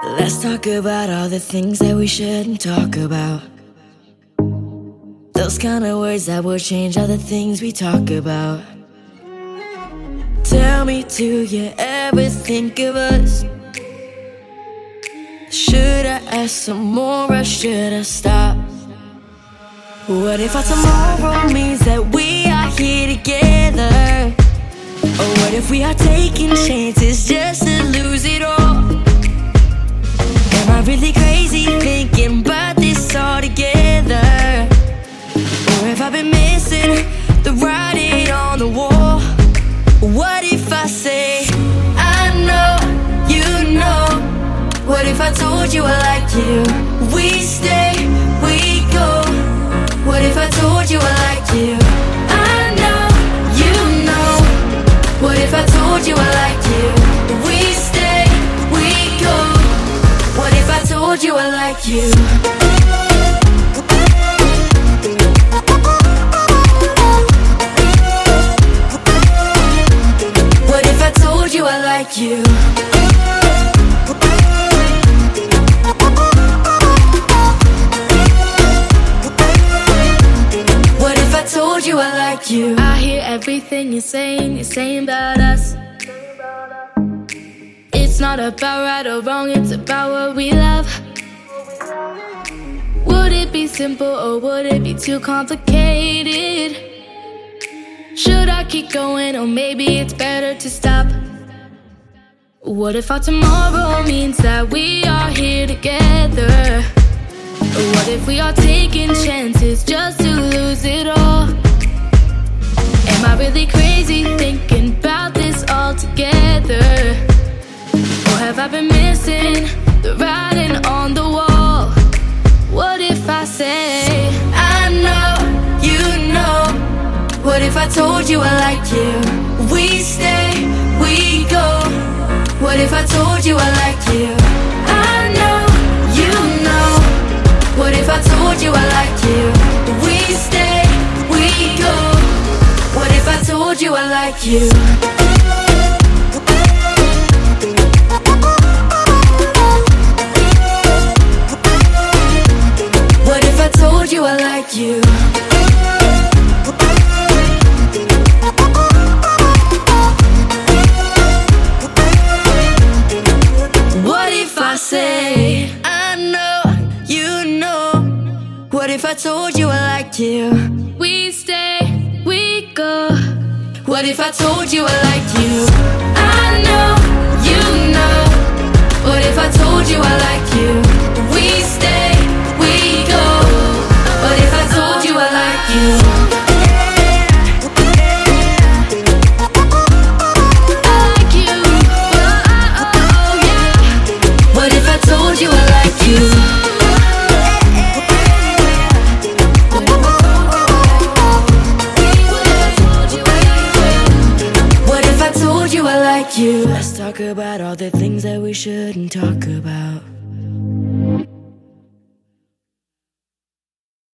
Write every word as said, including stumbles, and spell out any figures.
Let's talk about all the things that we shouldn't talk about. Those kind of words that will change all the things we talk about. Tell me, do you ever think of us? Should I ask some more or should I stop? What if our tomorrow means that we are here together? Or what if we are taking chances just to lose it all? Am I really crazy thinking about this all together? Or have I been missing the writing on the wall? What if I say, I know, you know? What if I told you I like you? We stay, we go. What if I told you I like you? I know, you know. What if I told you I like you? We stay, we go. What if I told you I like you? What if I told you I like you? What if I told you I like you? I hear everything you're saying, you're saying about us. It's not about right or wrong, it's about what we love. Would it be simple or would it be too complicated? Should I keep going or maybe it's better to stop? What if our tomorrow means that we are here together? What if we are taking chances just to lose it all? Am I really crazy thinking about this all together? Or have I been missing the writing on the wall? What if I say, I know, you know. What if I told you I like you? We stay, we go. What if I told you I like you? I know, you know. What if I told you I like you? We stay, we go. What if I told you I like you? What if I told you I like you? What if I say, I know, you know? What if I told you I like you? we stay, we go. What if I told you I like you? I know, you know. What if I told you I like you? We stay, we go. What if I told you I like you? I like you, oh, oh, oh, yeah. What if I told you I like you? What if I told you I like you? Let's talk about all the things that we shouldn't talk about.